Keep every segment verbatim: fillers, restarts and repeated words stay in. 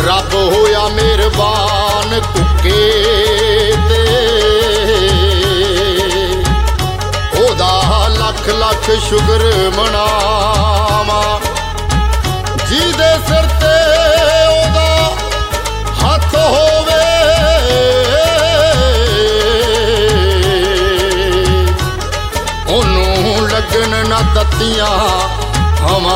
रब होया मेहरबान कुके ते ओदा लख लख शुगर मनावा जिहदे सिर ते ओदा हथ होवे ओनू लगन ना दत्तियां हवा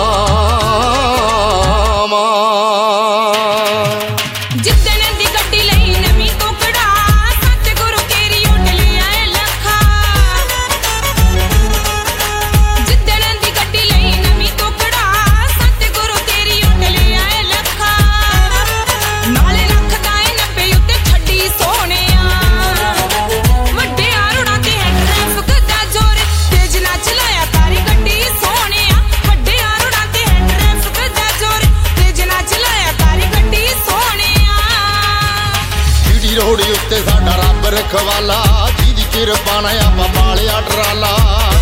रोड़ी उत्ते साडा रब रखवाला जिहदी किरपा नाल आपां पालिया टराला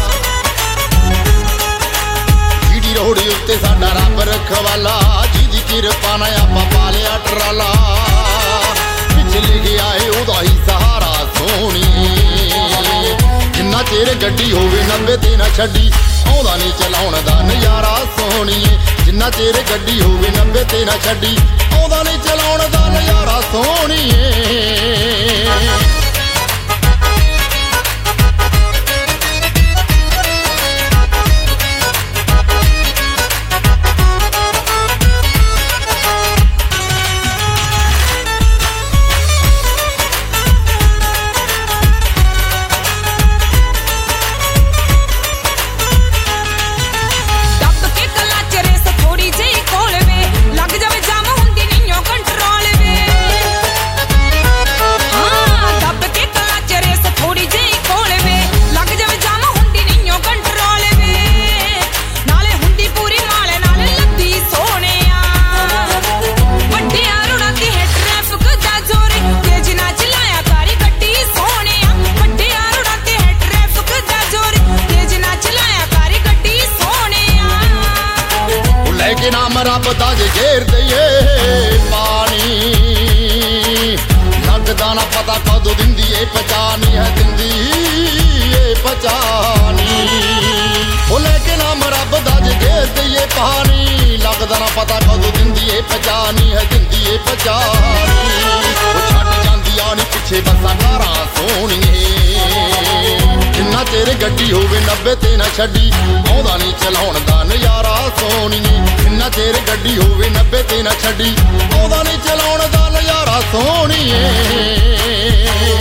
जिहदी रोड़ी उत्ते साडा रब रखवाला जिहदी किरपा नाल आपां पालिया टराला पिछे लिखिआ है ओदा ही सहारा सोहणीए जिन्ना चेर गड्डी होवे नब्बे ते ना छड्डी आउंदा नहीं चलाउण दा नज़ारा सोहणीए जिन्ना चेर गड्डी होवे नब्बे ते ना छड्डी आउंदा नहीं चलाउण दा नज़ारा सोहणीए नाम रब दा जे घेर दईए पानी लगदा ना पता कदों दिंदी ए पहचानी है दिंदी ए पहचानी ओ लेके नाम रब दा जे घेर दईए पानी लगदा ना पता कदों दिंदी ए पहचानी है दिंदी ए पहचानी ओ छड्ड जांदियां नी पिछे बसां कारां सोहणीए जिन्ना चेर गड्डी होवे नब्बे ते ना छड्डी आउंदा नहीं चलाउण दा नज़ारा सोहणीए जिन्ना चेर गड्डी होवे नब्बे ते ना छड्डी आउंदा नहीं चलाउण दा नज़ारा सोहणीए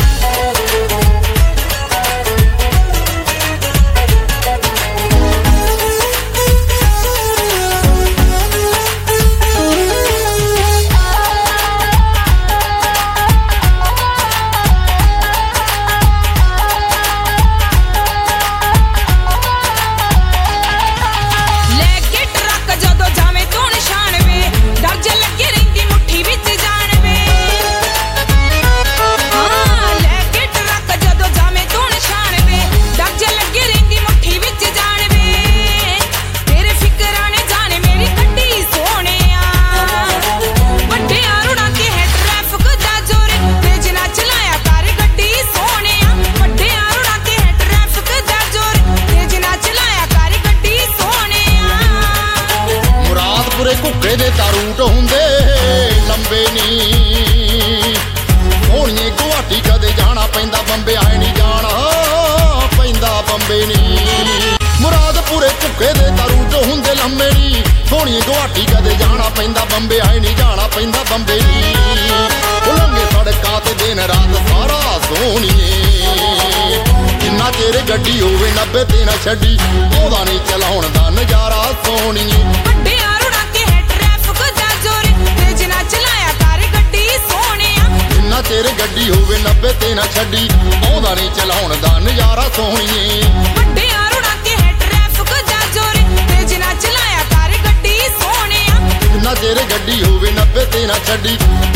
तारूट हुंदे लंबे नी होणीए गुवाहाटी कदे जाना पैंदा बंबे आए नहीं जाना पैंदा बंबे नी मुरादपुरे भुक्के दे तारूट हुंदे लंबे नी होणीए गुवाहाटी कदे जाना पैंदा बंबे आए नहीं जाना पैंदा बंबे नी लंघे सड़कां ते दिन रात सारा सोहणीए जिन्ना चेर गड्डी होवे नब्बे ते ना छड्डी आउंदा नहीं चलाउण दा नज़ारा सोहणीए तेरे गड्डी होवे नब्बे ते ना छड्डी आउंदा नहीं चलाउण दा नज़ारा सोहणीए वड्डे आरुणा के है ट्रैफिक दा जोर तेज ना चलाया कर गड्डी सोहणिया जिन्ना तेरे गड्डी होवे नब्बे ते ना छड्डी